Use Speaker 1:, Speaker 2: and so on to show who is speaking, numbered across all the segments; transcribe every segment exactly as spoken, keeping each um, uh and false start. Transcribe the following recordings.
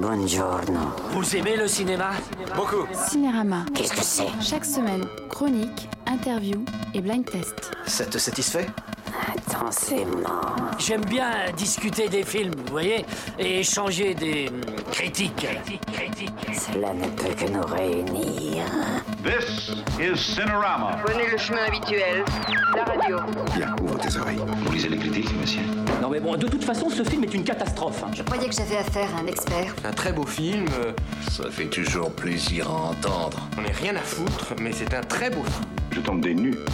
Speaker 1: Buongiorno.
Speaker 2: Vous aimez le cinéma?
Speaker 3: Beaucoup.
Speaker 4: Cinérama.
Speaker 1: Qu'est-ce que c'est?
Speaker 4: Chaque semaine, chronique, interview et blind test.
Speaker 3: Ça te satisfait?
Speaker 1: Intensément.
Speaker 2: J'aime bien discuter des films, vous voyez, et échanger des hum, critiques. Critiques, critiques.
Speaker 1: Cela ne peut que nous réunir.
Speaker 5: This is Cinerama.
Speaker 6: Prenez le chemin habituel, la radio.
Speaker 7: Bien, ouvre tes oreilles. Vous lisez les critiques, monsieur?
Speaker 8: Non mais bon, de toute façon, ce film est une catastrophe.
Speaker 9: Je croyais que j'avais affaire à un expert.
Speaker 3: Un très beau film. euh,
Speaker 7: Ça fait toujours plaisir à entendre.
Speaker 3: On n'est rien à foutre, mais c'est un très beau film.
Speaker 7: Je tombe des nues.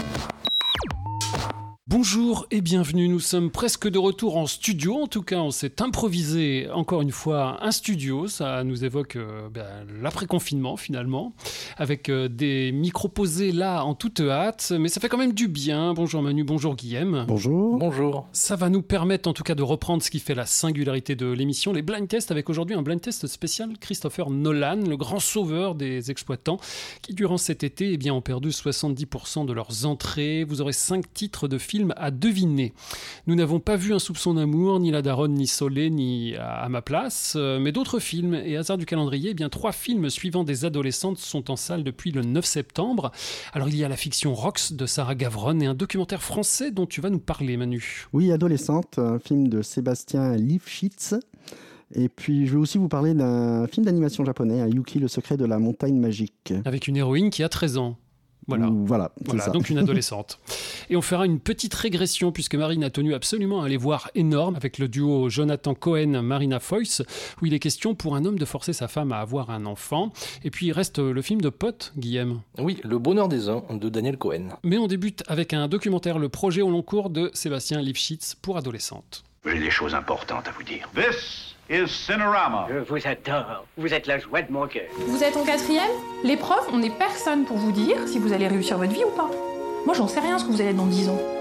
Speaker 10: Bonjour et bienvenue, nous sommes presque de retour en studio, en tout cas on s'est improvisé encore une fois un studio, ça nous évoque euh, ben, l'après-confinement finalement, avec euh, des micros posés là en toute hâte, mais ça fait quand même du bien. Bonjour Manu, bonjour Guillaume.
Speaker 11: Bonjour.
Speaker 8: Bonjour.
Speaker 10: Ça va nous permettre en tout cas de reprendre ce qui fait la singularité de l'émission, les blind tests, avec aujourd'hui un blind test spécial Christopher Nolan, le grand sauveur des exploitants, qui durant cet été eh bien, ont perdu soixante-dix pour cent de leurs entrées. Vous aurez cinq titres de films à deviner. Nous n'avons pas vu Un soupçon d'amour, ni La Daronne, ni Solé, ni À, à ma place, euh, mais d'autres films. Et hasard du calendrier, eh bien trois films suivant des adolescentes sont en salle depuis le neuf septembre. Alors il y a la fiction Rox de Sarah Gavron et un documentaire français dont tu vas nous parler, Manu.
Speaker 11: Oui, Adolescente, un film de Sébastien Lifshitz. Et puis, je vais aussi vous parler d'un film d'animation japonais, hein, Yuki, le secret de la montagne magique.
Speaker 10: Avec une héroïne qui a treize ans. Voilà,
Speaker 11: voilà,
Speaker 10: voilà
Speaker 11: ça.
Speaker 10: donc une adolescente. Et on fera une petite régression puisque Marine a tenu absolument à aller voir Énorme avec le duo Jonathan Cohen-Marina Foïs, où il est question pour un homme de forcer sa femme à avoir un enfant. Et puis il reste le film de Pote, Guillaume.
Speaker 8: Oui, Le bonheur des uns de Daniel Cohen.
Speaker 10: Mais on débute avec un documentaire, Le projet au long cours de Sébastien Lifshitz pour adolescentes.
Speaker 7: J'ai des choses importantes à vous dire.
Speaker 5: This is Cinerama.
Speaker 2: Je vous adore. Vous êtes la joie de mon cœur.
Speaker 12: Vous êtes en quatrième? L'épreuve, on n'est personne pour vous dire si vous allez réussir votre vie ou pas. Moi, j'en sais rien ce que vous allez être dans dix ans.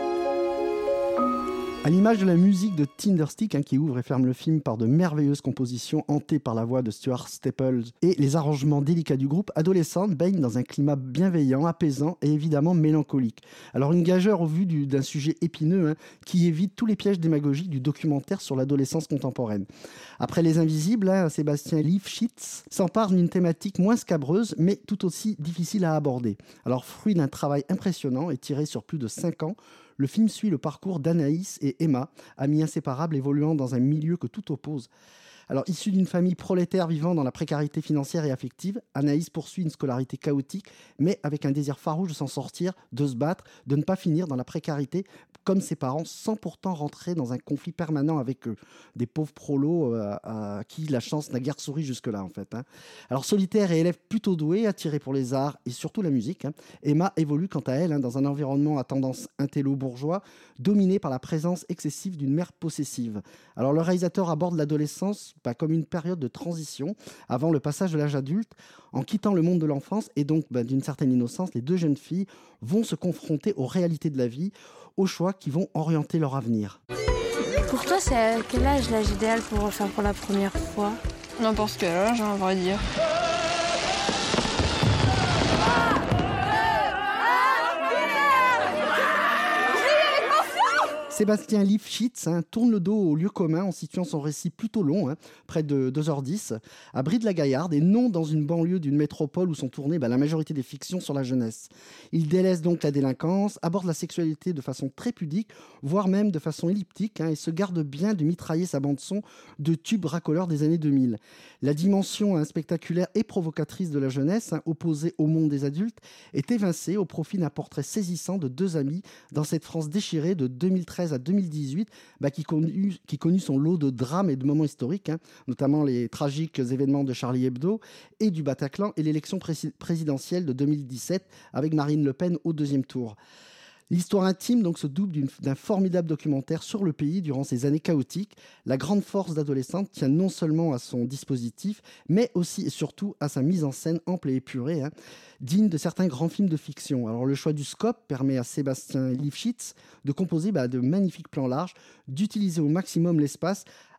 Speaker 11: À l'image de la musique de Tinderstick, hein, qui ouvre et ferme le film par de merveilleuses compositions hantées par la voix de Stuart Staples et les arrangements délicats du groupe, Adolescente baigne dans un climat bienveillant, apaisant et évidemment mélancolique. Alors une gageure au vu du, d'un sujet épineux hein, qui évite tous les pièges démagogiques du documentaire sur l'adolescence contemporaine. Après Les Invisibles, hein, Sébastien Lifshitz s'empare d'une thématique moins scabreuse mais tout aussi difficile à aborder. Alors fruit d'un travail impressionnant et tiré sur plus de cinq ans, le film suit le parcours d'Anaïs et Emma, amies inséparables évoluant dans un milieu que tout oppose. Alors, issue d'une famille prolétaire vivant dans la précarité financière et affective, Anaïs poursuit une scolarité chaotique, mais avec un désir farouche de s'en sortir, de se battre, de ne pas finir dans la précarité comme ses parents, sans pourtant rentrer dans un conflit permanent avec eux. Des pauvres prolos euh, à qui la chance n'a guère souri jusque-là, en fait. Hein. Alors, solitaire et élève plutôt doué, attiré pour les arts et surtout la musique, hein, Emma évolue quant à elle hein, dans un environnement à tendance intello-bourgeois, dominé par la présence excessive d'une mère possessive. Alors, le réalisateur aborde l'adolescence bah, comme une période de transition avant le passage de l'âge adulte. En quittant le monde de l'enfance et donc bah, d'une certaine innocence, les deux jeunes filles vont se confronter aux réalités de la vie, aux choix qui vont orienter leur avenir.
Speaker 13: Pour toi, c'est à quel âge l'âge idéal pour en faire pour la première fois?
Speaker 12: N'importe quel âge, à vrai dire.
Speaker 11: Sébastien Lifshitz hein, tourne le dos au lieu commun en situant son récit plutôt long, hein, près de deux heures dix, à Brive-la-Gaillarde et non dans une banlieue d'une métropole où sont tournées bah, la majorité des fictions sur la jeunesse. Il délaisse donc la délinquance, aborde la sexualité de façon très pudique, voire même de façon elliptique, hein, et se garde bien de mitrailler sa bande-son de tubes racoleurs des années deux mille. La dimension hein, spectaculaire et provocatrice de la jeunesse, hein, opposée au monde des adultes, est évincée au profit d'un portrait saisissant de deux amis dans cette France déchirée de deux mille treize à deux mille dix-huit, bah, qui, connut, qui connut son lot de drames et de moments historiques, hein, notamment les tragiques événements de Charlie Hebdo et du Bataclan et l'élection pré- présidentielle de deux mille dix-sept avec Marine Le Pen au deuxième tour. L'histoire intime donc se double d'une, d'un formidable documentaire sur le pays durant ces années chaotiques. La grande force d'Adolescente tient non seulement à son dispositif, mais aussi et surtout à sa mise en scène ample et épurée, hein, digne de certains grands films de fiction. Alors le choix du scope permet à Sébastien Lifshitz de composer bah, de magnifiques plans larges, d'utiliser au maximum l'espace,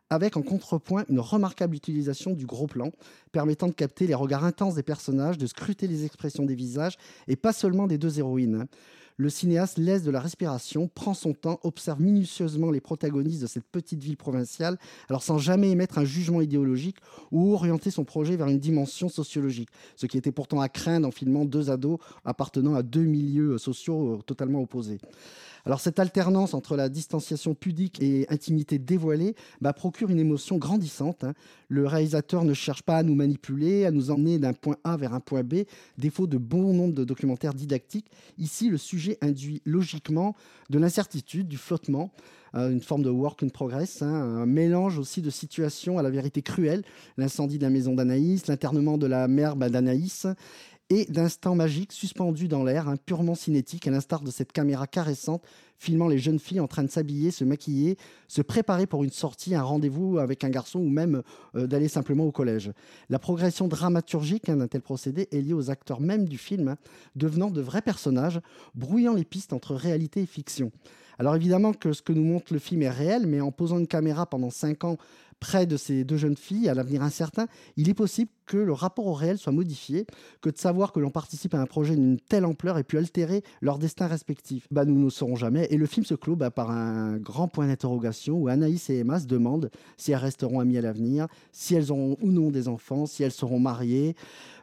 Speaker 11: avec en contrepoint une remarquable utilisation du gros plan, permettant de capter les regards intenses des personnages, de scruter les expressions des visages, et pas seulement des deux héroïnes. Le cinéaste laisse de la respiration, prend son temps, observe minutieusement les protagonistes de cette petite ville provinciale, alors sans jamais émettre un jugement idéologique ou orienter son projet vers une dimension sociologique, ce qui était pourtant à craindre en filmant deux ados appartenant à deux milieux sociaux totalement opposés. Alors cette alternance entre la distanciation pudique et intimité dévoilée bah, procure une émotion grandissante. Hein. Le réalisateur ne cherche pas à nous manipuler, à nous emmener d'un point A vers un point B, défaut de bon nombre de documentaires didactiques. Ici, le sujet induit logiquement de l'incertitude, du flottement, euh, une forme de work in progress, hein, un mélange aussi de situations à la vérité cruelle, l'incendie de la maison d'Anaïs, l'internement de la mère bah, d'Anaïs, et d'instants magiques suspendus dans l'air, hein, purement cinétique, à l'instar de cette caméra caressante filmant les jeunes filles en train de s'habiller, se maquiller, se préparer pour une sortie, un rendez-vous avec un garçon ou même euh, d'aller simplement au collège. La progression dramaturgique hein, d'un tel procédé est liée aux acteurs même du film, hein, devenant de vrais personnages, brouillant les pistes entre réalité et fiction. Alors évidemment que ce que nous montre le film est réel, mais en posant une caméra pendant cinq ans près de ces deux jeunes filles, à l'avenir incertain, il est possible que le rapport au réel soit modifié, que de savoir que l'on participe à un projet d'une telle ampleur ait pu altérer leur destin respectif. Bah, nous ne le saurons jamais, et le film se clôt bah, par un grand point d'interrogation où Anaïs et Emma se demandent si elles resteront amies à l'avenir, si elles auront ou non des enfants, si elles seront mariées.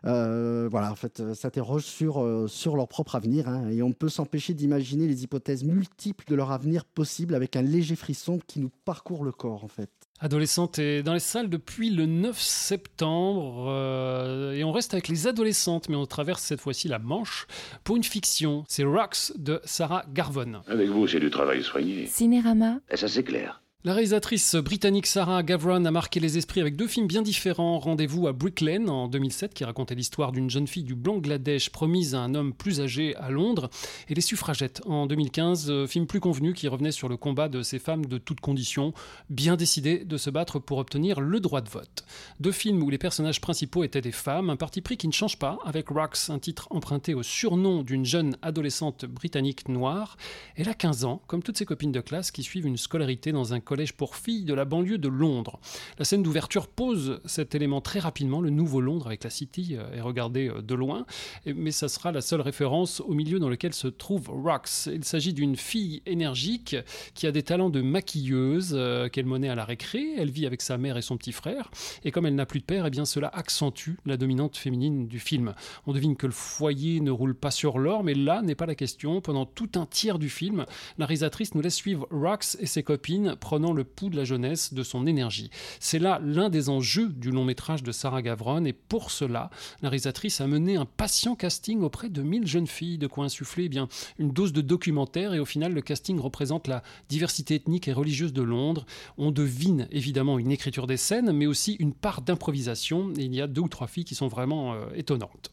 Speaker 11: Euh, voilà, en fait, euh, s'interrogent sur, euh, sur leur propre avenir, hein, et on ne peut s'empêcher d'imaginer les hypothèses multiples de leur avenir possible avec un léger frisson qui nous parcourt le corps, en fait.
Speaker 10: Adolescente est dans les salles depuis le neuf septembre euh, et on reste avec les adolescentes, mais on traverse cette fois-ci la Manche pour une fiction. C'est Rocks de Sarah Garvon.
Speaker 7: Avec vous, c'est du travail soigné.
Speaker 13: Cinérama.
Speaker 7: Et ça, c'est clair.
Speaker 10: La réalisatrice britannique Sarah Gavron a marqué les esprits avec deux films bien différents. Rendez-vous à Brick Lane en deux mille sept qui racontait l'histoire d'une jeune fille du Bangladesh promise à un homme plus âgé à Londres, et Les Suffragettes en deux mille quinze, film plus convenu qui revenait sur le combat de ces femmes de toutes conditions, bien décidées de se battre pour obtenir le droit de vote. Deux films où les personnages principaux étaient des femmes, un parti pris qui ne change pas avec Rocks, un titre emprunté au surnom d'une jeune adolescente britannique noire. Elle a quinze ans, comme toutes ses copines de classe qui suivent une scolarité dans un collège pour filles de la banlieue de Londres. La scène d'ouverture pose cet élément très rapidement. Le nouveau Londres avec la City est regardé de loin, mais ça sera la seule référence au milieu dans lequel se trouve Rocks. Il s'agit d'une fille énergique qui a des talents de maquilleuse euh, qu'elle monnaie à la récré. Elle vit avec sa mère et son petit frère, et comme elle n'a plus de père, eh bien cela accentue la dominante féminine du film. On devine que le foyer ne roule pas sur l'or, mais là n'est pas la question. Pendant tout un tiers du film, la réalisatrice nous laisse suivre Rocks et ses copines prenant le pouls de la jeunesse, de son énergie. C'est là l'un des enjeux du long métrage de Sarah Gavron, et pour cela, la réalisatrice a mené un patient casting auprès de mille jeunes filles, de quoi insuffler eh bien, une dose de documentaire, et au final, le casting représente la diversité ethnique et religieuse de Londres. On devine évidemment une écriture des scènes, mais aussi une part d'improvisation, et il y a deux ou trois filles qui sont vraiment euh, étonnantes.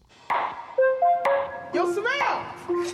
Speaker 14: Yo, Samir!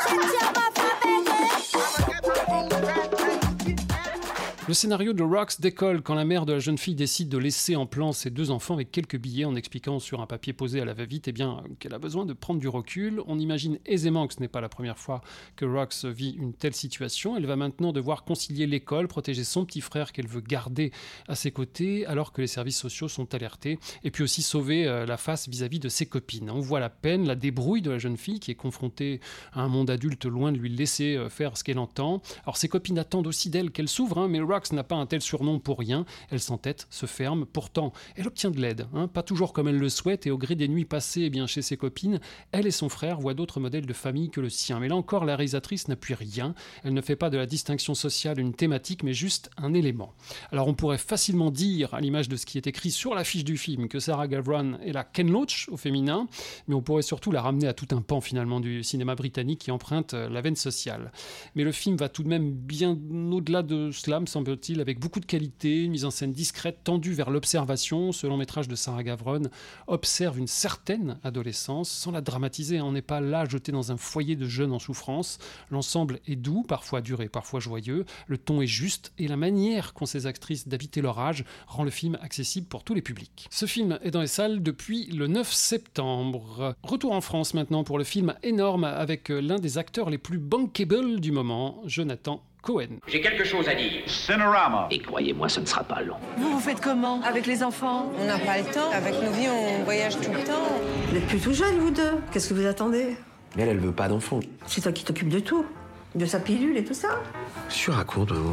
Speaker 10: Le scénario de Rocks décolle quand la mère de la jeune fille décide de laisser en plan ses deux enfants avec quelques billets en expliquant sur un papier posé à la va-vite eh bien, qu'elle a besoin de prendre du recul. On imagine aisément que ce n'est pas la première fois que Rocks vit une telle situation. Elle va maintenant devoir concilier l'école, protéger son petit frère qu'elle veut garder à ses côtés alors que les services sociaux sont alertés, et puis aussi sauver euh, la face vis-à-vis de ses copines. On voit la peine, la débrouille de la jeune fille qui est confrontée à un monde adulte loin de lui laisser euh, faire ce qu'elle entend. Alors ses copines attendent aussi d'elle qu'elle s'ouvre, hein, mais Rocks n'a pas un tel surnom pour rien. Elle s'entête, se ferme. Pourtant, elle obtient de l'aide, hein, pas toujours comme elle le souhaite, et au gré des nuits passées eh bien, chez ses copines, elle et son frère voient d'autres modèles de famille que le sien. Mais là encore, la réalisatrice n'appuie rien. Elle ne fait pas de la distinction sociale une thématique, mais juste un élément. Alors on pourrait facilement dire, à l'image de ce qui est écrit sur l'affiche du film, que Sarah Gavron est la Ken Loach au féminin, mais on pourrait surtout la ramener à tout un pan finalement du cinéma britannique qui emprunte la veine sociale. Mais le film va tout de même bien au-delà de cela, me semble-t-il, avec beaucoup de qualité, une mise en scène discrète, tendue vers l'observation. Ce long métrage de Sarah Gavron observe une certaine adolescence sans la dramatiser. On n'est pas là jeté dans un foyer de jeunes en souffrance. L'ensemble est doux, parfois dur et parfois joyeux. Le ton est juste et la manière qu'ont ces actrices d'habiter leur âge rend le film accessible pour tous les publics. Ce film est dans les salles depuis le neuf septembre. Retour en France maintenant pour le film Énorme avec l'un des acteurs les plus bankable du moment, Jonathan Cohen.
Speaker 15: J'ai quelque chose à dire.
Speaker 5: Cinerama.
Speaker 8: Et croyez-moi, ce ne sera pas long.
Speaker 16: Vous, vous faites comment avec les enfants?
Speaker 17: On n'a pas le temps. Avec nos vies, on voyage tout le temps.
Speaker 16: Vous n'êtes plus tout jeunes, vous deux. Qu'est-ce que vous attendez?
Speaker 3: Mais elle, elle veut pas d'enfant.
Speaker 16: C'est toi qui t'occupes de tout. De sa pilule et tout ça.
Speaker 3: Qu'est-ce que tu racontes, maman?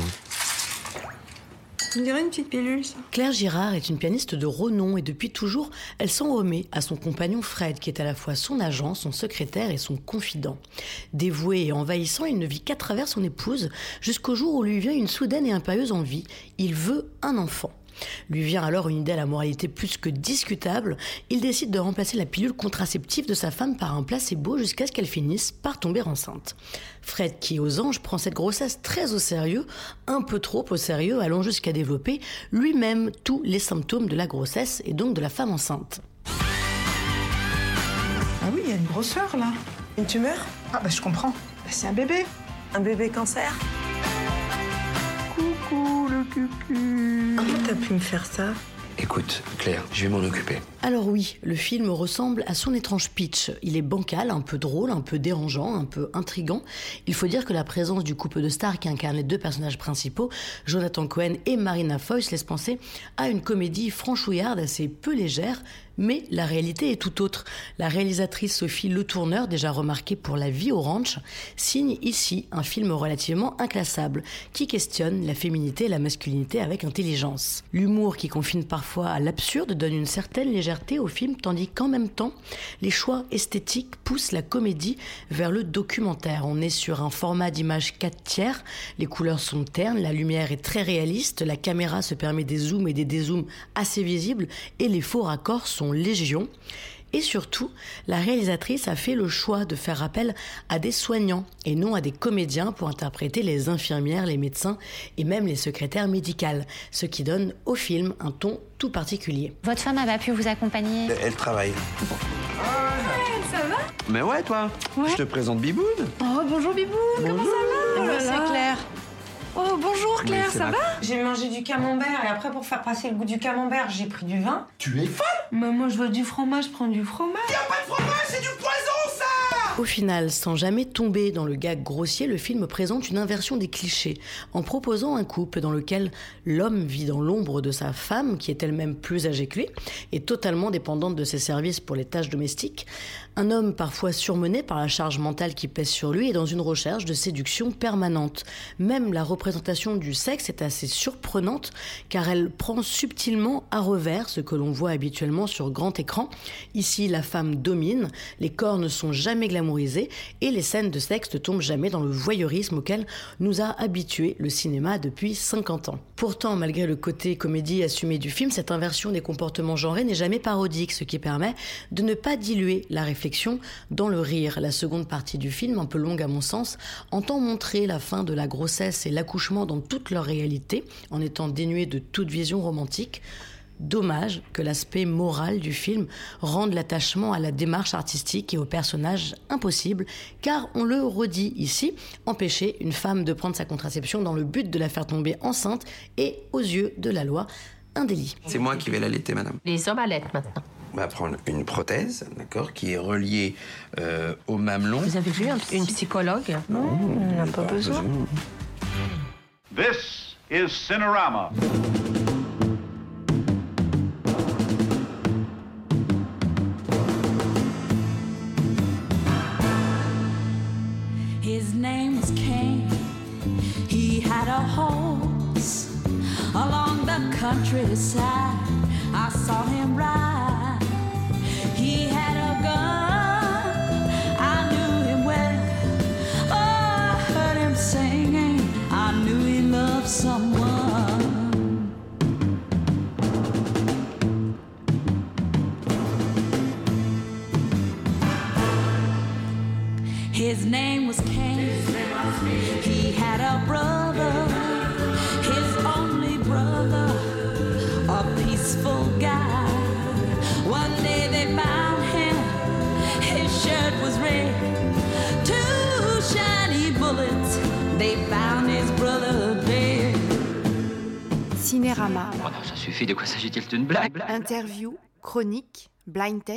Speaker 16: On dirait une petite pilule, ça.
Speaker 18: Claire Girard est une pianiste de renom et depuis toujours, elle s'en remet à son compagnon Fred, qui est à la fois son agent, son secrétaire et son confident. Dévoué et envahissant, il ne vit qu'à travers son épouse, jusqu'au jour où lui vient une soudaine et impérieuse envie. Il veut un enfant. Lui vient alors une idée à la moralité plus que discutable. Il décide de remplacer la pilule contraceptive de sa femme par un placebo jusqu'à ce qu'elle finisse par tomber enceinte. Fred, qui aux anges, prend cette grossesse très au sérieux, un peu trop au sérieux, allant jusqu'à développer lui-même tous les symptômes de la grossesse et donc de la femme enceinte.
Speaker 16: Ah oui, il y a une grosseur là. Une tumeur? Ah bah je comprends. Bah, c'est un bébé. Un bébé cancer. Coucou le cucu. Comment t'as pu me faire ça?
Speaker 3: Écoute, Claire, je vais m'en occuper.
Speaker 18: Alors oui, le film ressemble à son étrange pitch. Il est bancal, un peu drôle, un peu dérangeant, un peu intriguant. Il faut dire que la présence du couple de stars qui incarne les deux personnages principaux, Jonathan Cohen et Marina Foïs, laisse penser à une comédie franchouillarde assez peu légère, mais la réalité est tout autre. La réalisatrice Sophie Le Tourneur, déjà remarquée pour La vie au ranch, signe ici un film relativement inclassable, qui questionne la féminité et la masculinité avec intelligence. L'humour qui confine parfois à l'absurde donne une certaine légèreté au film, tandis qu'en même temps, les choix esthétiques poussent la comédie vers le documentaire. On est sur un format d'image quatre tiers, les couleurs sont ternes, la lumière est très réaliste, la caméra se permet des zooms et des dézooms assez visibles et les faux raccords sont légion. Et surtout, la réalisatrice a fait le choix de faire appel à des soignants et non à des comédiens pour interpréter les infirmières, les médecins et même les secrétaires médicales, ce qui donne au film un ton tout particulier.
Speaker 13: Votre femme n'a pas pu vous accompagner?
Speaker 3: Elle travaille.
Speaker 17: Ouais, ça va?
Speaker 3: Mais ouais, toi.
Speaker 17: Ouais.
Speaker 3: Je te présente Biboun.
Speaker 17: Oh, bonjour Biboun, comment ça va?
Speaker 16: Oh là là.
Speaker 17: C'est Claire. Oh, bonjour Claire,
Speaker 3: Oui,
Speaker 17: ça
Speaker 3: ma...
Speaker 17: va?
Speaker 16: J'ai mangé du camembert et après, pour faire passer le goût du camembert, j'ai pris du vin.
Speaker 3: Tu es folle?
Speaker 17: Mais moi, je veux du fromage, je prends du fromage.
Speaker 14: Y a pas de fromage, c'est du poison, ça!
Speaker 18: Au final, sans jamais tomber dans le gag grossier, le film présente une inversion des clichés, en proposant un couple dans lequel l'homme vit dans l'ombre de sa femme, qui est elle-même plus âgée que lui, et totalement dépendante de ses services pour les tâches domestiques. Un homme parfois surmené par la charge mentale qui pèse sur lui et dans une recherche de séduction permanente. Même la représentation du sexe est assez surprenante, car elle prend subtilement à revers ce que l'on voit habituellement sur grand écran. Ici, la femme domine, les corps ne sont jamais glamourisés et les scènes de sexe ne tombent jamais dans le voyeurisme auquel nous a habitués le cinéma depuis cinquante ans. Pourtant, malgré le côté comédie assumé du film, cette inversion des comportements genrés n'est jamais parodique, ce qui permet de ne pas diluer la réflexion dans le rire. La seconde partie du film, un peu longue à mon sens, entend montrer la fin de la grossesse et l'accouchement dans toute leur réalité, en étant dénuée de toute vision romantique. Dommage que l'aspect moral du film rende l'attachement à la démarche artistique et au personnage impossible, car on le redit ici, empêcher une femme de prendre sa contraception dans le but de la faire tomber enceinte est, aux yeux de la loi, un délit.
Speaker 3: C'est moi qui vais l'allaiter, madame.
Speaker 17: Les hommes allaitent maintenant.
Speaker 3: On va prendre une prothèse, d'accord, qui est reliée euh, au mamelon.
Speaker 17: Vous avez vu un, une psychologue?
Speaker 3: Non,
Speaker 17: on n'a pas, pas besoin. besoin.
Speaker 5: This is Cinerama.
Speaker 19: His name was Cain. He had a horse along the countryside. I saw him ride. He had a gun. I knew him well. Oh, I heard him singing. I knew he loved someone. His name was Cain. He had a brother, his only brother, a peaceful guy. One day they found him, his shirt was red. Two shiny bullets, they found his brother dead.
Speaker 4: Cinérama.
Speaker 8: Oh non, ça suffit, de quoi s'agit-il d'une blague?
Speaker 4: Interview, chronique, blind test,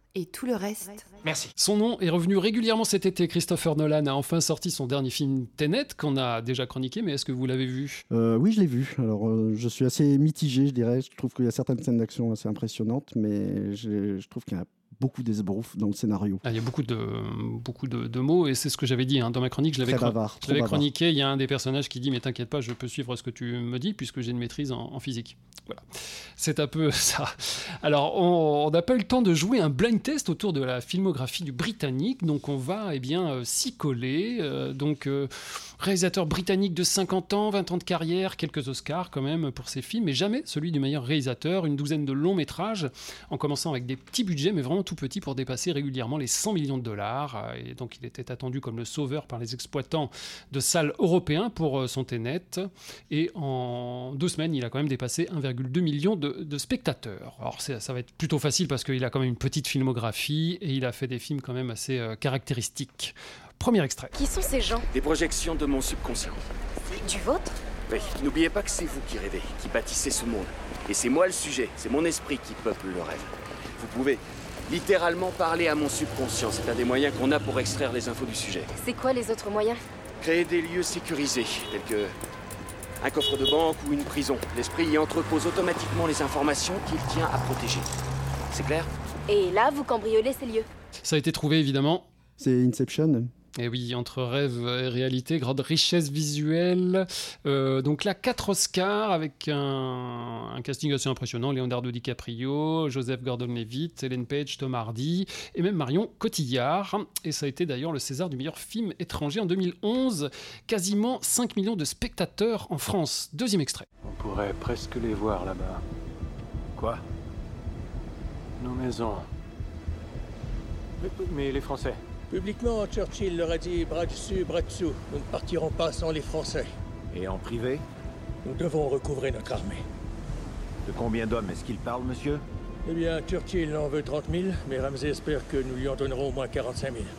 Speaker 4: et tout le reste.
Speaker 10: Merci. Son nom est revenu régulièrement cet été. Christopher Nolan a enfin sorti son dernier film Tenet, qu'on a déjà chroniqué, mais est-ce que vous l'avez vu ?
Speaker 11: euh, Oui, je l'ai vu. Alors, euh, je suis assez mitigé, je dirais. Je trouve qu'il y a certaines scènes d'action assez impressionnantes, mais je, je trouve qu'il y a beaucoup d'esbroufs dans le scénario.
Speaker 10: Ah, il y a beaucoup de, beaucoup de, de mots, et c'est ce que j'avais dit hein, dans ma chronique. Je l'avais,
Speaker 11: Très
Speaker 10: chron-
Speaker 11: bavard,
Speaker 10: je l'avais
Speaker 11: trop
Speaker 10: chroniqué. Il y a un des personnages qui dit « Mais t'inquiète pas, je peux suivre ce que tu me dis, puisque j'ai une maîtrise en, en physique. » Voilà. C'est un peu ça. Alors, on n'a pas eu le temps de jouer un blind test autour de la filmographie du Britannique, donc on va eh bien, euh, s'y coller. Euh, donc, euh, réalisateur britannique de cinquante ans, vingt ans de carrière, quelques Oscars quand même pour ses films, mais jamais celui du meilleur réalisateur, une douzaine de longs métrages, en commençant avec des petits budgets, mais vraiment tout petits pour dépasser régulièrement les cent millions de dollars. Et donc, il était attendu comme le sauveur par les exploitants de salles européens pour son Tenet. Et en deux semaines, il a quand même dépassé un virgule deux million de, de spectateurs. Alors, c'est, ça va être plutôt facile parce qu'il a quand même une petite filmographie et il a fait des films quand même assez euh, caractéristiques. Premier extrait.
Speaker 15: Qui sont ces gens?
Speaker 20: Des projections de mon subconscient.
Speaker 15: Du vôtre?
Speaker 20: Oui, n'oubliez pas que c'est vous qui rêvez, qui bâtissez ce monde. Et c'est moi le sujet, c'est mon esprit qui peuple le rêve. Vous pouvez littéralement parler à mon subconscient. C'est un des moyens qu'on a pour extraire les infos du sujet.
Speaker 15: C'est quoi les autres moyens?
Speaker 20: Créer des lieux sécurisés, tels que un coffre de banque ou une prison. L'esprit y entrepose automatiquement les informations qu'il tient à protéger. C'est clair?
Speaker 15: Et là, vous cambriolez ces lieux?
Speaker 10: Ça a été trouvé, évidemment.
Speaker 11: C'est Inception.
Speaker 10: Et oui, entre rêve et réalité, grande richesse visuelle. Euh, donc là, quatre Oscars avec un, un casting assez impressionnant. Leonardo DiCaprio, Joseph Gordon-Levitt, Ellen Page, Tom Hardy et même Marion Cotillard. Et ça a été d'ailleurs le César du meilleur film étranger en deux mille onze. Quasiment cinq millions de spectateurs en France. Deuxième extrait.
Speaker 21: On pourrait presque les voir là-bas. Quoi? Nos maisons. Mais, mais les Français?
Speaker 22: Publiquement, Churchill leur a dit bras dessus, bras dessous. Nous ne partirons pas sans les Français.
Speaker 23: Et en privé?
Speaker 22: Nous devons recouvrer notre armée.
Speaker 23: De combien d'hommes est-ce qu'il parle, monsieur?
Speaker 22: Eh bien, Churchill en veut trente mille, mais Ramsay espère que nous lui en donnerons au moins quarante-cinq mille.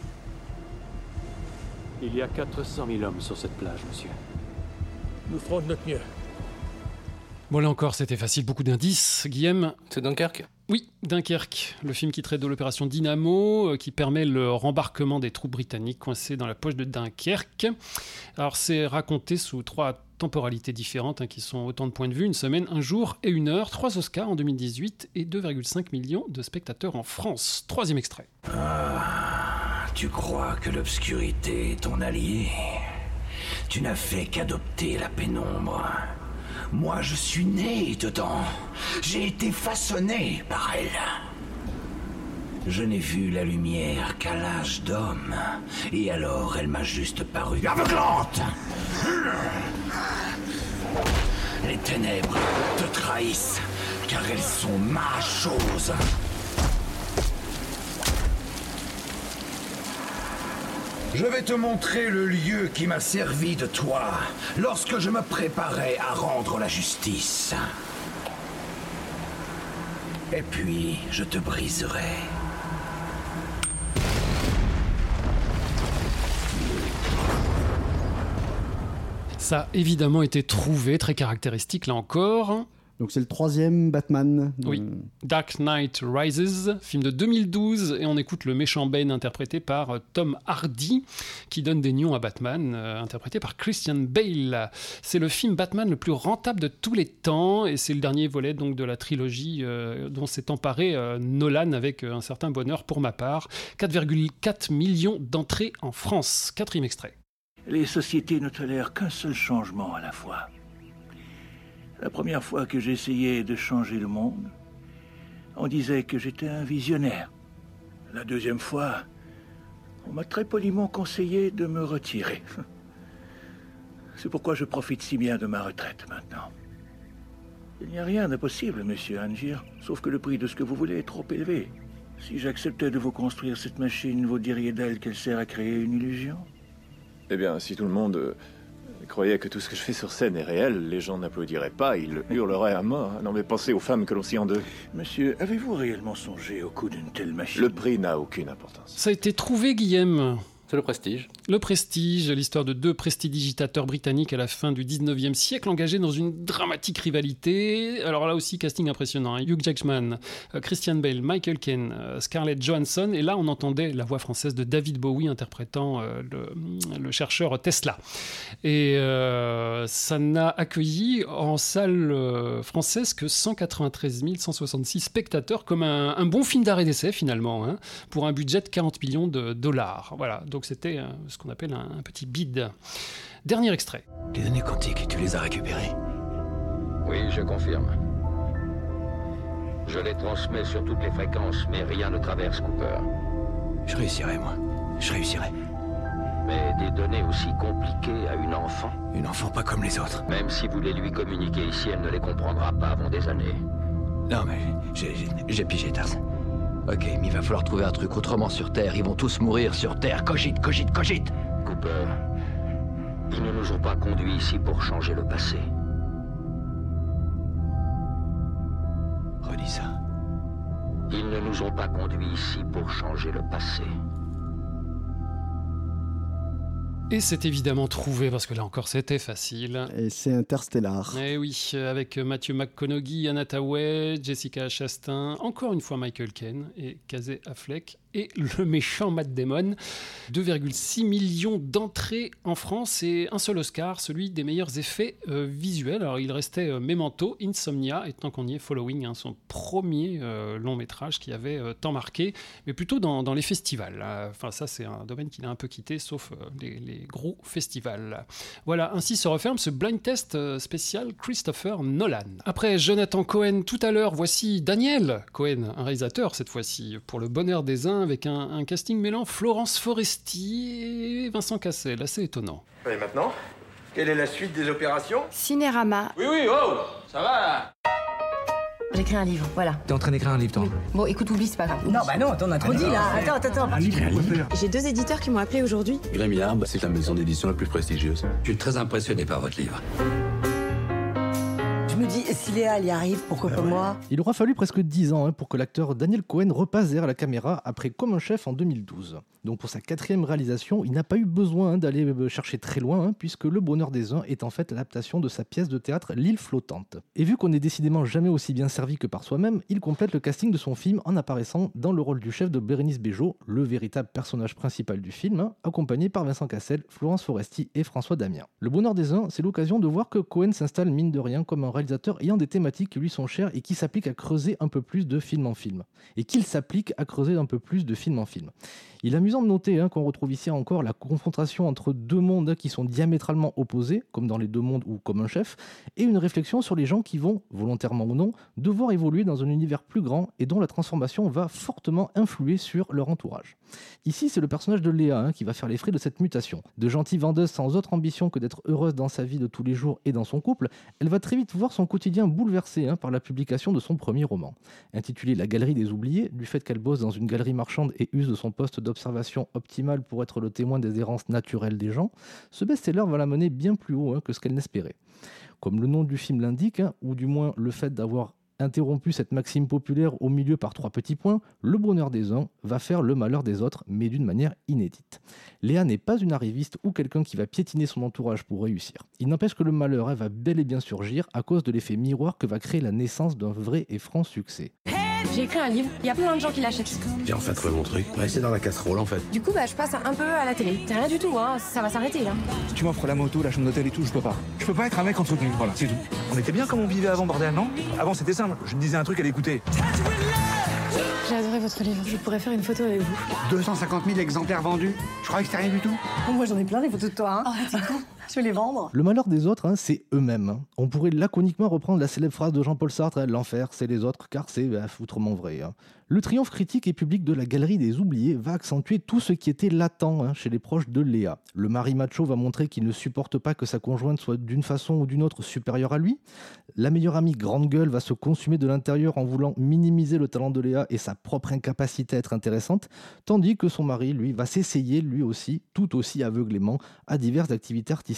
Speaker 21: Il y a quatre cent mille hommes sur cette plage, monsieur.
Speaker 22: Nous ferons de notre mieux.
Speaker 10: Bon, là encore, c'était facile, beaucoup d'indices. Guillaume?
Speaker 8: C'est Dunkerque?
Speaker 10: Oui, Dunkerque, le film qui traite de l'opération Dynamo, euh, qui permet le rembarquement des troupes britanniques coincées dans la poche de Dunkerque. Alors, c'est raconté sous trois temporalités différentes, hein, qui sont autant de points de vue, une semaine, un jour et une heure, trois Oscars en deux mille dix-huit et deux virgule cinq millions de spectateurs en France. Troisième extrait.
Speaker 24: Ah, tu crois que l'obscurité est ton allié? Tu n'as fait qu'adopter la pénombre. Moi, je suis né dedans. J'ai été façonné par elle. Je n'ai vu la lumière qu'à l'âge d'homme. Et alors, elle m'a juste paru aveuglante. Les ténèbres te trahissent, car elles sont ma chose. Je vais te montrer le lieu qui m'a servi de toi lorsque je me préparais à rendre la justice. Et puis, je te briserai.
Speaker 10: Ça a évidemment été trouvé, très caractéristique là encore.
Speaker 11: Donc c'est le troisième Batman. De...
Speaker 10: Oui, Dark Knight Rises, film de deux mille douze, et on écoute le méchant Bane interprété par euh, Tom Hardy, qui donne des nions à Batman, euh, interprété par Christian Bale. C'est le film Batman le plus rentable de tous les temps, et c'est le dernier volet donc de la trilogie euh, dont s'est emparé euh, Nolan avec euh, un certain bonheur pour ma part. quatre virgule quatre millions d'entrées en France. Quatrième extrait.
Speaker 22: Les sociétés ne tolèrent qu'un seul changement à la fois. La première fois que j'essayais de changer le monde, on disait que j'étais un visionnaire. La deuxième fois, on m'a très poliment conseillé de me retirer. C'est pourquoi je profite si bien de ma retraite maintenant. Il n'y a rien d'impossible, monsieur Angier, sauf que le prix de ce que vous voulez est trop élevé. Si j'acceptais de vous construire cette machine, vous diriez d'elle qu'elle sert à créer une illusion?
Speaker 25: Eh bien, si tout le monde euh, croyait que tout ce que je fais sur scène est réel, les gens n'applaudiraient pas, ils hurleraient à mort. Non mais pensez aux femmes que l'on scie en deux.
Speaker 22: Monsieur, avez-vous réellement songé au coût d'une telle machine?
Speaker 25: Le prix n'a aucune importance.
Speaker 10: Ça a été trouvé, Guillaume.
Speaker 8: C'est le Prestige.
Speaker 10: Le Prestige, l'histoire de deux prestidigitateurs britanniques à la fin du dix-neuvième siècle, engagés dans une dramatique rivalité. Alors là aussi, casting impressionnant. Hein. Hugh Jackman, euh, Christian Bale, Michael Caine, euh, Scarlett Johansson. Et là, on entendait la voix française de David Bowie interprétant euh, le, le chercheur Tesla. Et euh, ça n'a accueilli en salle euh, française que cent quatre-vingt-treize mille cent soixante-six spectateurs, comme un, un bon film d'arrêt d'essai finalement, hein, pour un budget de quarante millions de dollars. Voilà. Donc c'était euh, ce qu'on appelle un, un petit bid. Dernier extrait.
Speaker 24: Les données quantiques, tu les as récupérées?
Speaker 1: Oui, je confirme. Je les transmets sur toutes les fréquences, mais rien ne traverse Cooper.
Speaker 24: Je réussirai, moi. Je réussirai.
Speaker 1: Mais des données aussi compliquées à une enfant?
Speaker 24: Une enfant pas comme les autres.
Speaker 1: Même si vous les lui communiquez ici, elle ne les comprendra pas avant des années.
Speaker 24: Non, mais j'ai, j'ai, j'ai pigé, Tarzan. Ok, mais il va falloir trouver un truc autrement sur Terre. Ils vont tous mourir sur Terre. Cogite, cogite, cogite.
Speaker 1: Cooper, ils ne nous ont pas conduits ici pour changer le passé.
Speaker 24: Redis ça.
Speaker 1: Ils ne nous ont pas conduits ici pour changer le passé.
Speaker 10: Et c'est évidemment trouvé, parce que là encore c'était facile.
Speaker 11: Et c'est Interstellar.
Speaker 10: Eh oui, avec Matthew McConaughey, Anna Thaouet, Jessica Chastain, encore une fois Michael Caine et Casey Affleck et le méchant Matt Damon. deux virgule six millions d'entrées en France et un seul Oscar, celui des meilleurs effets euh, visuels. Alors il restait euh, Memento, Insomnia et tant qu'on y est Following, hein, son premier euh, long métrage qui avait euh, tant marqué, mais plutôt dans, dans les festivals. Enfin ça c'est un domaine qu'il a un peu quitté, sauf euh, les, les gros festivals. Voilà, ainsi se referme ce blind test euh, spécial Christopher Nolan. Après Jonathan Cohen tout à l'heure, voici Daniel Cohen, un réalisateur cette fois-ci, pour le bonheur des uns, avec un, un casting mêlant Florence Foresti et Vincent Cassel, assez étonnant.
Speaker 14: Et maintenant, quelle est la suite des opérations?
Speaker 13: Cinérama.
Speaker 14: Oui, oui, oh, ça va là.
Speaker 2: J'écris un livre, voilà.
Speaker 23: T'es en train d'écrire un livre, toi?
Speaker 2: Oui. Bon, écoute, oublie, c'est pas grave. Non, bah non, t'en as trop dit, là. Attends, attends, attends.
Speaker 23: Un livre, quoi faire?
Speaker 2: J'ai deux éditeurs qui m'ont appelé aujourd'hui.
Speaker 23: Grémillard, c'est la maison d'édition la plus prestigieuse.
Speaker 24: Je suis très impressionné par votre livre.
Speaker 2: Je me dis, si Léa, elle y arrive, pourquoi pas moi?
Speaker 11: Il aura fallu presque dix ans hein, pour que l'acteur Daniel Cohen repasse derrière la caméra après Comme un chef en deux mille douze. Donc pour sa quatrième réalisation, il n'a pas eu besoin hein, d'aller chercher très loin, hein, puisque Le Bonheur des uns est en fait l'adaptation de sa pièce de théâtre L'île flottante. Et vu qu'on n'est décidément jamais aussi bien servi que par soi-même, il complète le casting de son film en apparaissant dans le rôle du chef de Bérénice Bejo, le véritable personnage principal du film, hein, accompagné par Vincent Cassel, Florence Foresti et François Damien. Le Bonheur des uns, c'est l'occasion de voir que Cohen s'installe mine de rien comme un réalisateur ayant des thématiques qui lui sont chères et qui s'appliquent à creuser un peu plus de film en film. Et qu'il s'applique à creuser un peu plus de film en film. Il est amusant de noter hein, qu'on retrouve ici encore la confrontation entre deux mondes qui sont diamétralement opposés, comme dans les deux mondes ou Comme un chef, et une réflexion sur les gens qui vont, volontairement ou non, devoir évoluer dans un univers plus grand et dont la transformation va fortement influer sur leur entourage. Ici, c'est le personnage de Léa hein, qui va faire les frais de cette mutation. De gentille vendeuse sans autre ambition que d'être heureuse dans sa vie de tous les jours et dans son couple, elle va très vite voir son quotidien bouleversé hein, par la publication de son premier roman. Intitulé La Galerie des Oubliés, du fait qu'elle bosse dans une galerie marchande et use de son poste d'observation optimale pour être le témoin des errances naturelles des gens, ce best-seller va la mener bien plus haut hein, que ce qu'elle n'espérait. Comme le nom du film l'indique, hein, ou du moins le fait d'avoir interrompu cette maxime populaire au milieu par trois petits points, le bonheur des uns va faire le malheur des autres, mais d'une manière inédite. Léa n'est pas une arriviste ou quelqu'un qui va piétiner son entourage pour réussir. Il n'empêche que le malheur hein, va bel et bien surgir à cause de l'effet miroir que va créer la naissance d'un vrai et franc succès.
Speaker 2: J'ai écrit un livre, il y a plein de gens qui l'achètent.
Speaker 23: J'ai enfin trouvé mon truc. Ouais, c'est dans la casserole en fait.
Speaker 2: Du coup, bah, je passe un peu à la télé. C'est rien du tout, hein. Ça va s'arrêter là.
Speaker 14: Si tu m'offres la moto, la chambre d'hôtel et tout, je peux pas. Je peux pas être un mec entretenu, voilà, c'est tout. On était bien comme on vivait avant, bordel, non? Avant, c'était simple. Je me disais un truc, elle écoutait.
Speaker 2: J'ai adoré votre livre. Je pourrais faire une photo avec vous.
Speaker 14: deux cent cinquante mille exemplaires vendus. Je croyais que c'était rien du tout.
Speaker 2: Oh, moi, j'en ai plein des photos de toi, hein. Oh, c'est cool. Je vais les vendre.
Speaker 11: Le malheur des autres, hein, c'est eux-mêmes. Hein. On pourrait laconiquement reprendre la célèbre phrase de Jean-Paul Sartre, l'enfer, c'est les autres, car c'est bah, foutrement vrai. Hein. Le triomphe critique et public de la Galerie des Oubliés va accentuer tout ce qui était latent hein, chez les proches de Léa. Le mari macho va montrer qu'il ne supporte pas que sa conjointe soit d'une façon ou d'une autre supérieure à lui. La meilleure amie grande gueule va se consumer de l'intérieur en voulant minimiser le talent de Léa et sa propre incapacité à être intéressante, tandis que son mari, lui, va s'essayer lui aussi, tout aussi aveuglément, à diverses activités artistiques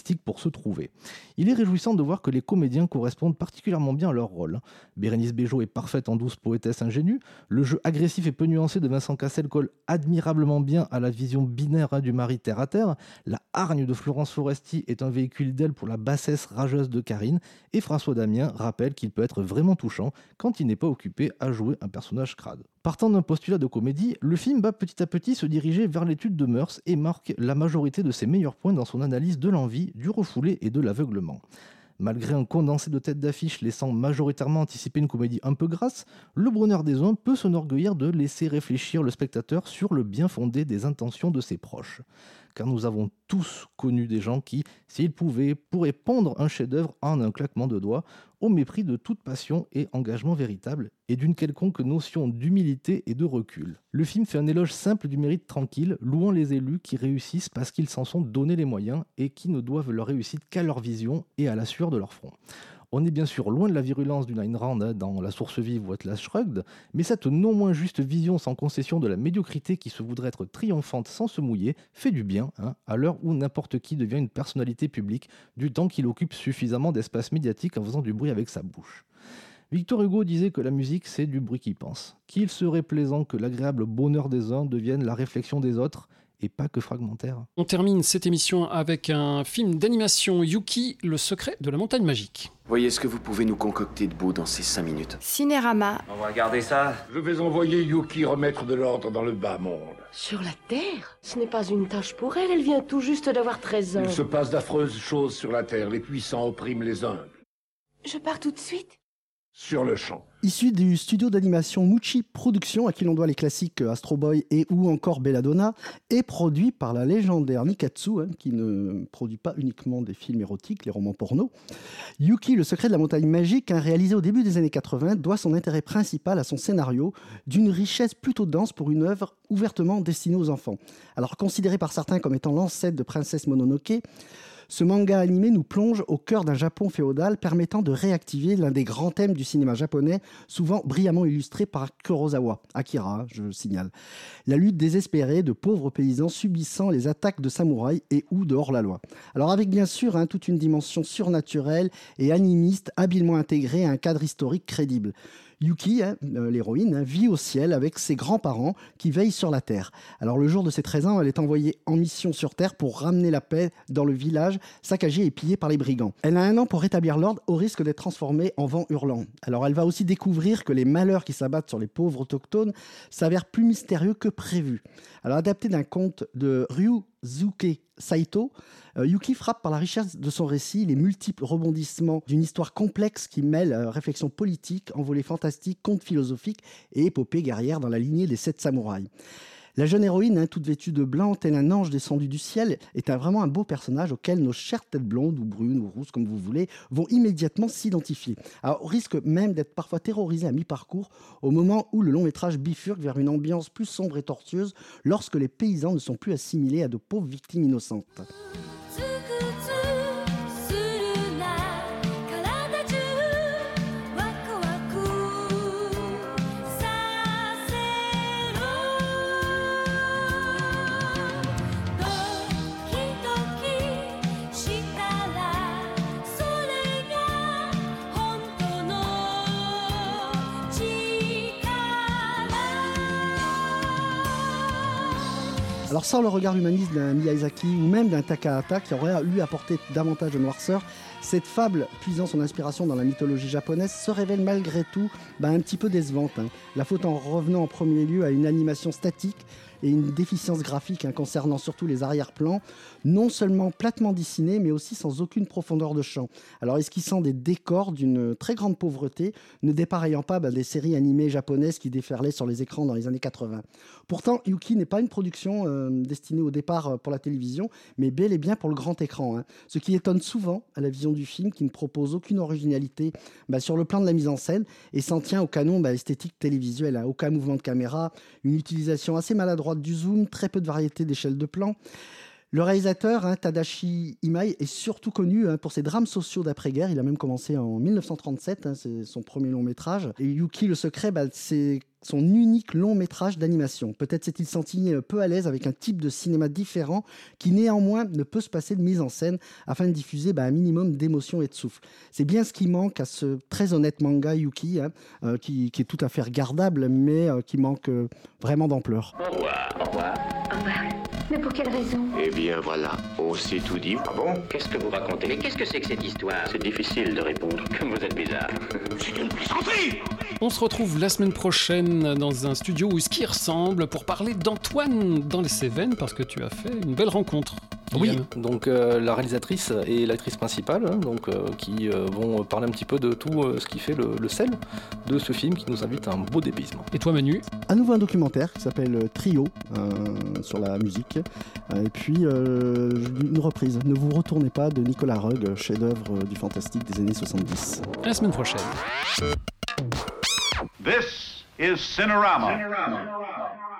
Speaker 6: stylistique pour se trouver. Il est réjouissant de voir que les comédiens correspondent particulièrement bien à leur rôle. Bérénice Bejo est parfaite en douce poétesse ingénue, le jeu agressif et peu nuancé de Vincent Cassel colle admirablement bien à la vision binaire hein, du mari terre-à-terre, la hargne de Florence Foresti est un véhicule idéal pour la bassesse rageuse de Karine, et François Damien rappelle qu'il peut être vraiment touchant quand il n'est pas occupé à jouer un personnage crade. Partant d'un postulat de comédie, le film va petit à petit se diriger vers l'étude de mœurs et marque la majorité de ses meilleurs points dans son analyse de l'envie, du refoulé et de l'aveuglement. Malgré un condensé de têtes d'affiche laissant majoritairement anticiper une comédie un peu grasse, Le Bonheur des uns peut s'enorgueillir de laisser réfléchir le spectateur sur le bien fondé des intentions de ses proches. Car nous avons tous connu des gens qui, s'ils pouvaient, pourraient pondre un chef-d'œuvre en un claquement de doigts, au mépris de toute passion et engagement véritable, et d'une quelconque notion d'humilité et de recul. Le film fait un éloge simple du mérite tranquille, louant les élus qui réussissent parce qu'ils s'en sont donné les moyens et qui ne doivent leur réussite qu'à leur vision et à la sueur de leur front. On est bien sûr loin de la virulence d'une Ayn Rand hein, dans La Source Vive ou Atlas Shrugged, mais cette non moins juste vision sans concession de la médiocrité qui se voudrait être triomphante sans se mouiller fait du bien, hein, à l'heure où n'importe qui devient une personnalité publique, du temps qu'il occupe suffisamment d'espace médiatique en faisant du bruit avec sa bouche. Victor Hugo disait que la musique, c'est du bruit qui pense, qu'il serait plaisant que l'agréable bonheur des uns devienne la réflexion des autres, et pas que fragmentaire.
Speaker 10: On termine cette émission avec un film d'animation, Yuki, le secret de la montagne magique.
Speaker 20: Voyez ce que vous pouvez nous concocter de beau dans ces cinq minutes.
Speaker 13: Cinérama.
Speaker 7: On va regarder ça.
Speaker 9: Je vais envoyer Yuki remettre de l'ordre dans le bas monde.
Speaker 12: Sur la Terre? Ce n'est pas une tâche pour elle, elle vient tout juste d'avoir treize ans.
Speaker 9: Il se passe d'affreuses choses sur la Terre, les puissants oppriment les humbles.
Speaker 12: Je pars tout de suite.
Speaker 9: Sur le champ.
Speaker 11: Issu du studio d'animation Muchi Productions, à qui l'on doit les classiques Astro Boy et ou encore Belladonna, et produit par la légendaire Nikatsu, hein, qui ne produit pas uniquement des films érotiques, les romans porno. Yuki, le secret de la montagne magique, hein, réalisé au début des années quatre-vingts, doit son intérêt principal à son scénario, d'une richesse plutôt dense pour une œuvre ouvertement destinée aux enfants. Alors considéré par certains comme étant l'ancêtre de Princesse Mononoke, ce manga animé nous plonge au cœur d'un Japon féodal permettant de réactiver l'un des grands thèmes du cinéma japonais, souvent brillamment illustré par Kurosawa, Akira, je signale. La lutte désespérée de pauvres paysans subissant les attaques de samouraïs et ou de hors-la-loi. Alors avec bien sûr hein, toute une dimension surnaturelle et animiste habilement intégrée à un cadre historique crédible. Yuki, hein, euh, l'héroïne, hein, vit au ciel avec ses grands-parents qui veillent sur la terre. Alors le jour de ses treize ans, elle est envoyée en mission sur terre pour ramener la paix dans le village saccagé et pillé par les brigands. Elle a un an pour rétablir l'ordre au risque d'être transformée en vent hurlant. Alors elle va aussi découvrir que les malheurs qui s'abattent sur les pauvres autochtones s'avèrent plus mystérieux que prévu. Alors adapté d'un conte de Ryuzuke Saito, euh, Yuki frappe par la richesse de son récit, les multiples rebondissements d'une histoire complexe qui mêle euh, réflexion politique, envolée fantastique, conte philosophique et épopée guerrière dans la lignée des sept samouraïs. La jeune héroïne, hein, toute vêtue de blanc, tel un ange descendu du ciel, est un, vraiment un beau personnage auquel nos chères têtes blondes ou brunes ou rousses, comme vous voulez, vont immédiatement s'identifier. Alors, au risque même d'être parfois terrorisés à mi-parcours, au moment où le long métrage bifurque vers une ambiance plus sombre et tortueuse, lorsque les paysans ne sont plus assimilés à de pauvres victimes innocentes. Alors sans le regard humaniste d'un Miyazaki ou même d'un Takahata qui aurait lui apporté davantage de noirceur, cette fable, puisant son inspiration dans la mythologie japonaise, se révèle malgré tout bah, un petit peu décevante. Hein. La faute en revenant en premier lieu à une animation statique et une déficience graphique hein, concernant surtout les arrière-plans, non seulement platement dessinés, mais aussi sans aucune profondeur de champ. Alors esquissant des décors d'une très grande pauvreté, ne dépareillant pas bah, des séries animées japonaises qui déferlaient sur les écrans dans les années quatre-vingts. Pourtant, Yuki n'est pas une production euh, destinée au départ pour la télévision, mais bel et bien pour le grand écran. Hein. Ce qui étonne souvent à la vision du film, qui ne propose aucune originalité bah, sur le plan de la mise en scène et s'en tient au canon bah, esthétique télévisuel. Hein. Aucun mouvement de caméra, une utilisation assez maladroite du zoom, très peu de variété d'échelle de plan. Le réalisateur, hein, Tadashi Imai, est surtout connu hein, pour ses drames sociaux d'après-guerre. Il a même commencé en mille neuf cent trente-sept, hein, c'est son premier long métrage. Et Yuki, le secret, bah, c'est son unique long métrage d'animation. Peut-être s'est-il senti peu à l'aise avec un type de cinéma différent qui néanmoins ne peut se passer de mise en scène afin de diffuser bah, un minimum d'émotion et de souffle. C'est bien ce qui manque à ce très honnête manga Yuki, hein, euh, qui, qui est tout à fait regardable, mais euh, qui manque euh, vraiment d'ampleur.
Speaker 3: Au revoir. Au revoir.
Speaker 7: Au revoir. Mais pour quelle raison?
Speaker 3: Eh bien voilà, on s'est tout dit. Ah bon? Qu'est-ce que vous racontez? Mais qu'est-ce que c'est que cette histoire? C'est difficile de répondre, comme vous êtes bizarre. C'est une plaisanterie!
Speaker 10: On se retrouve la semaine prochaine dans un studio où ce qui ressemble pour parler d'Antoine dans les Cévennes, parce que tu as fait une belle rencontre.
Speaker 8: Oui, donc euh, la réalisatrice et l'actrice principale, hein, donc, euh, qui euh, vont parler un petit peu de tout euh, ce qui fait le, le sel de ce film qui nous invite à un beau dépaysement.
Speaker 10: Et toi Manu?
Speaker 11: À nouveau un documentaire qui s'appelle Trio, euh, sur la musique, et puis euh, une reprise, Ne vous retournez pas, de Nicolas Rugg, chef-d'œuvre du fantastique des années soixante-dix.
Speaker 10: À la semaine prochaine.
Speaker 5: This is Cinerama. Cinerama.